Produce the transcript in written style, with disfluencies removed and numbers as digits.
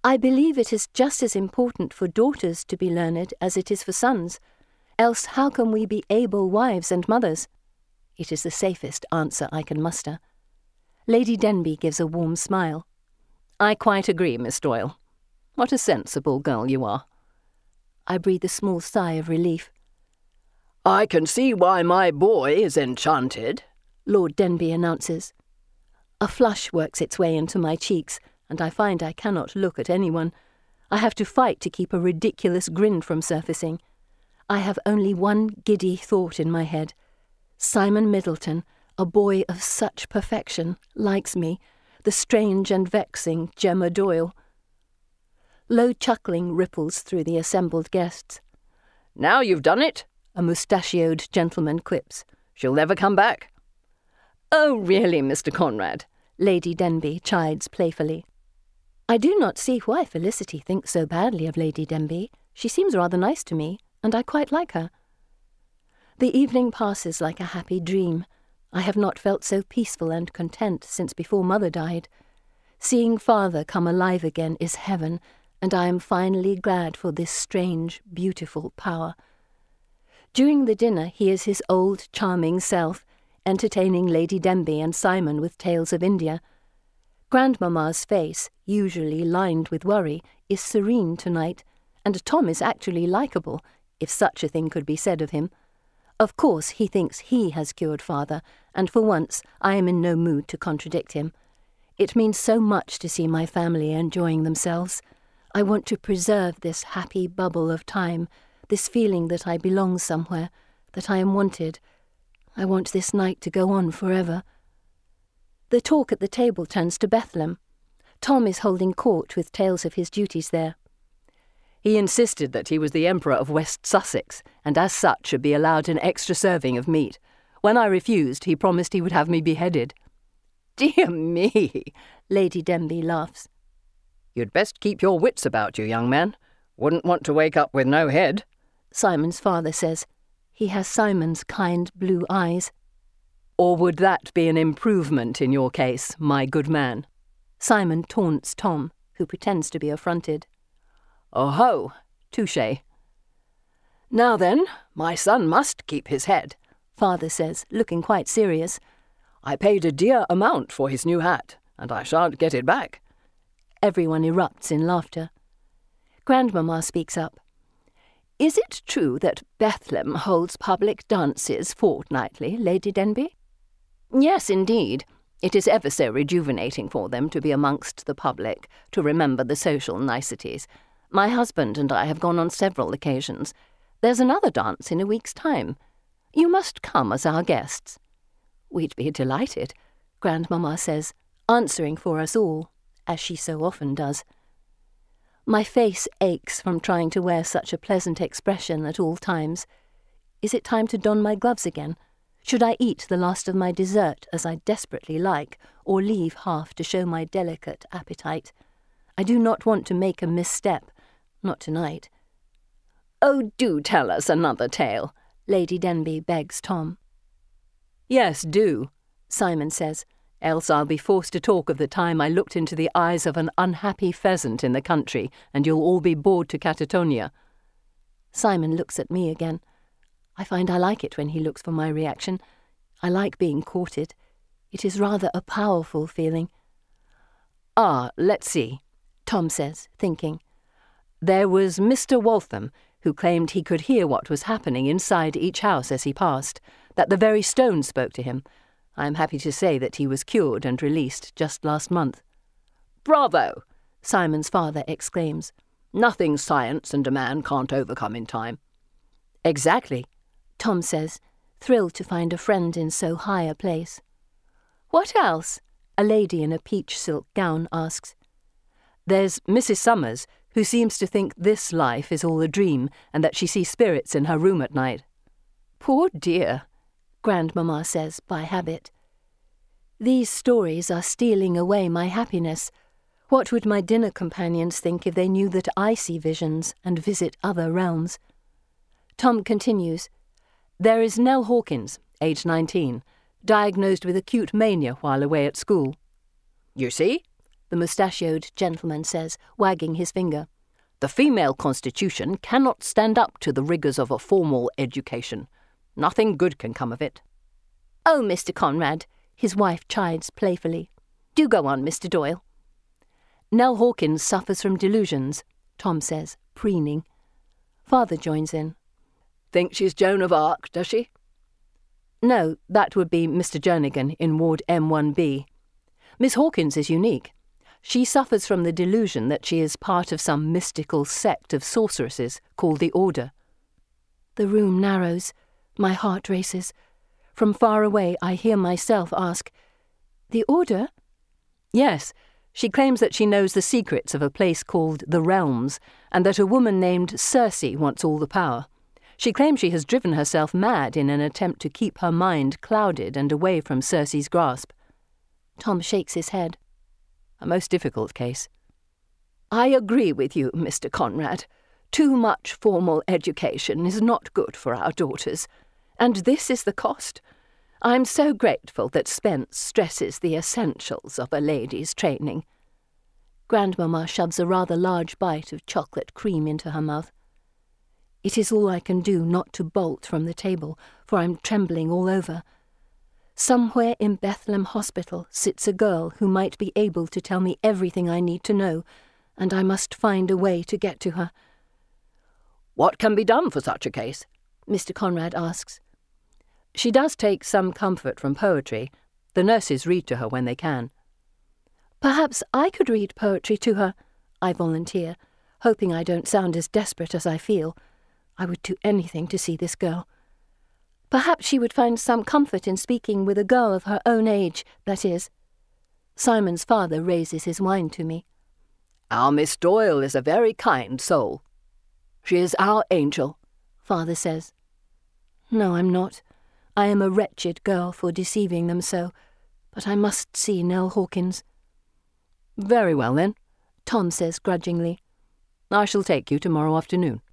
I believe it is just as important for daughters to be learned as it is for sons. Else how can we be able wives and mothers? It is the safest answer I can muster. Lady Denby gives a warm smile. I quite agree, Miss Doyle. What a sensible girl you are. I breathe a small sigh of relief. I can see why my boy is enchanted, Lord Denby announces. A flush works its way into my cheeks, and I find I cannot look at anyone. I have to fight to keep a ridiculous grin from surfacing. I have only one giddy thought in my head. Simon Middleton, a boy of such perfection, likes me, the strange and vexing Gemma Doyle. Low chuckling ripples through the assembled guests. Now you've done it, a mustachioed gentleman quips. She'll never come back. Oh, really, Mr. Conrad, Lady Denby chides playfully. I do not see why Felicity thinks so badly of Lady Denby. She seems rather nice to me, and I quite like her. The evening passes like a happy dream. I have not felt so peaceful and content since before Mother died. Seeing Father come alive again is heaven, and I am finally glad for this strange, beautiful power. During the dinner he is his old, charming self, entertaining Lady Denby and Simon with tales of India. Grandmamma's face, usually lined with worry, is serene tonight, and Tom is actually likeable, if such a thing could be said of him. Of course he thinks he has cured Father, and for once I am in no mood to contradict him. It means so much to see my family enjoying themselves. I want to preserve this happy bubble of time, this feeling that I belong somewhere, that I am wanted. I want this night to go on forever. The talk at the table turns to Bethlem. Tom is holding court with tales of his duties there. He insisted that he was the Emperor of West Sussex, and as such should be allowed an extra serving of meat. When I refused, he promised he would have me beheaded. Dear me, Lady Denby laughs. You'd best keep your wits about you, young man. Wouldn't want to wake up with no head, Simon's father says. He has Simon's kind blue eyes. Or would that be an improvement in your case, my good man? Simon taunts Tom, who pretends to be affronted. Oh-ho, touché. Now then, my son must keep his head, Father says, looking quite serious. I paid a dear amount for his new hat, and I shan't get it back. Everyone erupts in laughter. Grandmamma speaks up. Is it true that Bethlem holds public dances fortnightly, Lady Denby? Yes, indeed. It is ever so rejuvenating for them to be amongst the public, to remember the social niceties. My husband and I have gone on several occasions. There's another dance in a week's time. You must come as our guests. We'd be delighted, Grandmamma says, answering for us all, as she so often does. My face aches from trying to wear such a pleasant expression at all times. Is it time to don my gloves again? Should I eat the last of my dessert as I desperately like, or leave half to show my delicate appetite? I do not want to make a misstep. Not tonight. Oh, do tell us another tale, Lady Denby begs Tom. Yes, do, Simon says, else I'll be forced to talk of the time I looked into the eyes of an unhappy pheasant in the country, and you'll all be bored to catatonia. Simon looks at me again. I find I like it when he looks for my reaction. I like being courted. It is rather a powerful feeling. Ah, let's see, Tom says, thinking. There was Mr. Waltham, who claimed he could hear what was happening inside each house as he passed, that the very stones spoke to him. I am happy to say that he was cured and released just last month. Bravo! Simon's father exclaims. Nothing science and a man can't overcome in time. Exactly, Tom says, thrilled to find a friend in so high a place. What else? A lady in a peach silk gown asks. There's Mrs. Summers, who seems to think this life is all a dream and that she sees spirits in her room at night. Poor dear, Grandmamma says by habit. These stories are stealing away my happiness. What would my dinner companions think if they knew that I see visions and visit other realms? Tom continues. There is Nell Hawkins, aged 19, diagnosed with acute mania while away at school. You see? the mustachioed gentleman says, wagging his finger. The female constitution cannot stand up to the rigours of a formal education. Nothing good can come of it. Oh, Mr. Conrad, his wife chides playfully. Do go on, Mr. Doyle. Nell Hawkins suffers from delusions, Tom says, preening. Father joins in. Think she's Joan of Arc, does she? No, that would be Mr. Jernigan in Ward M1B. Miss Hawkins is unique. She suffers from the delusion that she is part of some mystical sect of sorceresses called the Order. The room narrows. My heart races. From far away I hear myself ask, The Order? Yes. She claims that she knows the secrets of a place called the Realms, and that a woman named Circe wants all the power. She claims she has driven herself mad in an attempt to keep her mind clouded and away from Circe's grasp. Tom shakes his head. A most difficult case. I agree with you, Mr. Conrad. Too much formal education is not good for our daughters, and this is the cost. I'm so grateful that Spence stresses the essentials of a lady's training. Grandmamma shoves a rather large bite of chocolate cream into her mouth. It is all I can do not to bolt from the table, for I'm trembling all over. Somewhere in Bethlehem Hospital sits a girl who might be able to tell me everything I need to know, and I must find a way to get to her. What can be done for such a case? Mr. Conrad asks. She does take some comfort from poetry. The nurses read to her when they can. Perhaps I could read poetry to her, I volunteer, hoping I don't sound as desperate as I feel. I would do anything to see this girl. Perhaps she would find some comfort in speaking with a girl of her own age, that is. Simon's father raises his wine to me. Our Miss Doyle is a very kind soul. She is our angel, Father says. No, I'm not. I am a wretched girl for deceiving them so, but I must see Nell Hawkins. Very well, then, Tom says grudgingly. I shall take you tomorrow afternoon.